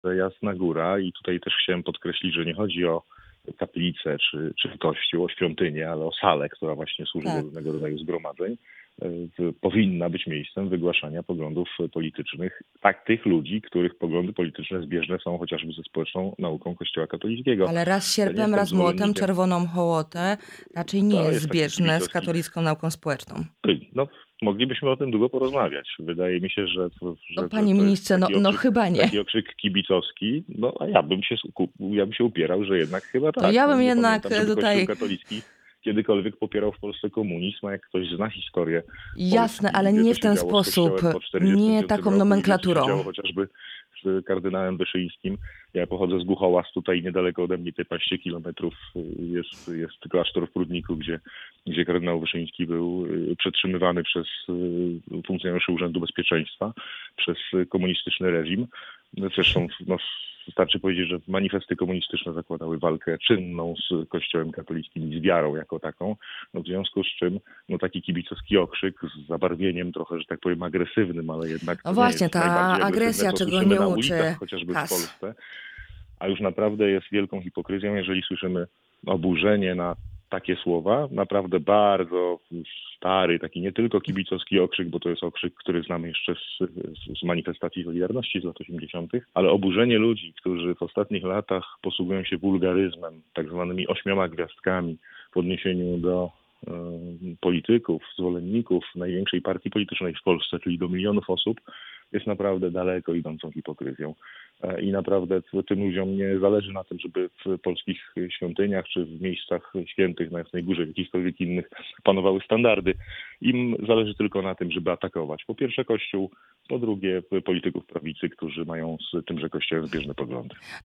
Jasna Góra i tutaj też chciałem podkreślić, że nie chodzi o kaplicę czy kościół, o świątynię, ale o salę, która właśnie służy do Tak. różnego rodzaju zgromadzeń, powinna być miejscem wygłaszania poglądów politycznych tych ludzi, których poglądy polityczne zbieżne są chociażby ze społeczną nauką Kościoła katolickiego. Ale raz Ja nie sierpem, jestem raz młotem, zwolennikiem. czerwoną hołotę raczej nie To jest jest taki zbieżne z kibicowski. katolicką nauką społeczną. No, moglibyśmy o tym długo porozmawiać. Wydaje mi się, że No, panie to jest ministrze, chyba nie. taki okrzyk kibicowski. No, a ja bym się upierał, że jednak chyba To tak. ja bym Nie jednak pamiętam, żeby tutaj... Kościół katolicki kiedykolwiek popierał w Polsce komunizm, a jak ktoś zna historię Jasne, Polski, ale gdzie nie to w się ten działo z sposób, Kościołem po 45 nie taką roku, nomenklaturą. gdzie to się działo chociażby z kardynałem Wyszyńskim. Ja pochodzę z Głuchołaz, tutaj niedaleko ode mnie 15 kilometrów jest klasztor w Prudniku, gdzie kardynał Wyszyński był przetrzymywany przez funkcjonariuszy Urzędu Bezpieczeństwa, przez komunistyczny reżim. Zresztą wystarczy powiedzieć, że manifesty komunistyczne zakładały walkę czynną z Kościołem katolickim i z wiarą jako taką. W związku z czym taki kibicowski okrzyk z zabarwieniem trochę, że tak powiem, agresywnym, ale jednak No właśnie, jest ta najbardziej agresja, agresywne, co czego słyszymy nie na uczy ulicach, chociażby w KAS. Polsce. A już naprawdę jest wielką hipokryzją, jeżeli słyszymy oburzenie na takie słowa. Naprawdę bardzo stary, taki nie tylko kibicowski okrzyk, bo to jest okrzyk, który znamy jeszcze z manifestacji Solidarności z lat 80., ale oburzenie ludzi, którzy w ostatnich latach posługują się wulgaryzmem, tak zwanymi 8 gwiazdkami w odniesieniu do polityków, zwolenników największej partii politycznej w Polsce, czyli do milionów osób, jest naprawdę daleko idącą hipokryzją. I naprawdę tym ludziom nie zależy na tym, żeby w polskich świątyniach czy w miejscach świętych na Jasnej Górze, w jakichkolwiek innych panowały standardy. Im zależy tylko na tym, żeby atakować po pierwsze Kościół, po drugie polityków prawicy, którzy mają z tymże Kościołem zbieżne poglądy.